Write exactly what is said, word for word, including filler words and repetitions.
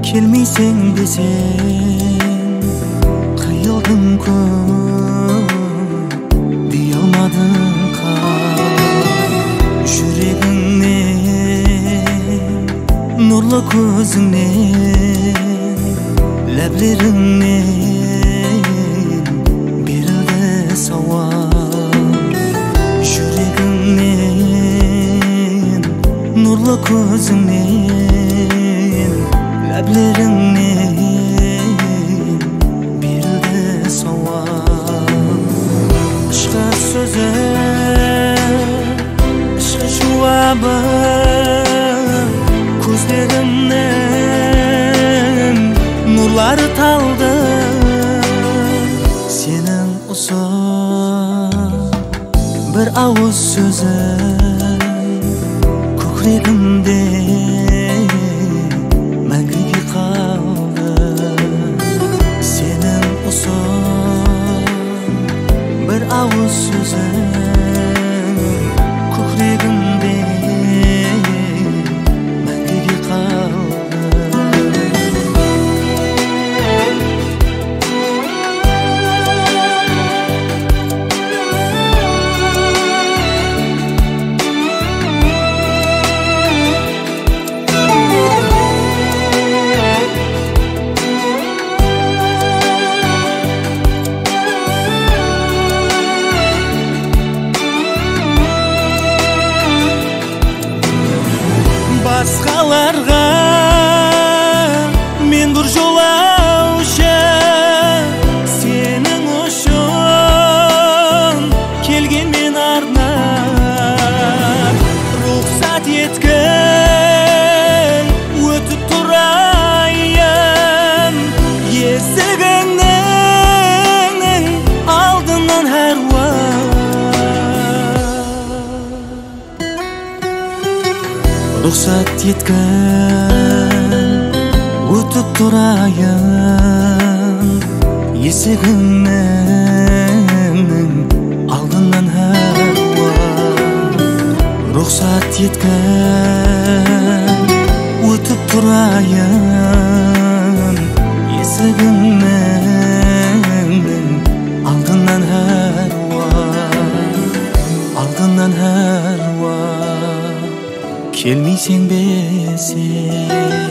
келмейсің десең қиылдың көп дей алмадың қал жүрегіңнен нұрлы көзіңнен ләблеріңнен берілді сауал жүрегіңнен нұрлы көзіңнен ләблеріңнен берілді сауал ішкі сөзі ішкі жауабы көздерімнен нұрлары талды сенің ұзақ бір ауыз сөзі көкірегімде мәңгіге қалды сенің ұзақ бір ауыз сөзі көкірегімде мәңгіге қалды басқаларға мен бір жолаушы сенің үшін келген мен арнап рұқсат еткін өтіп тұрайын есігіңнің алдынан әр рұқсат еткін өтіп тұрайын есігіңнің алдынан әр рұқсат еткін өтіп тұрайын есігіңнің алдынан әр алдынан әр келмейсің бе сен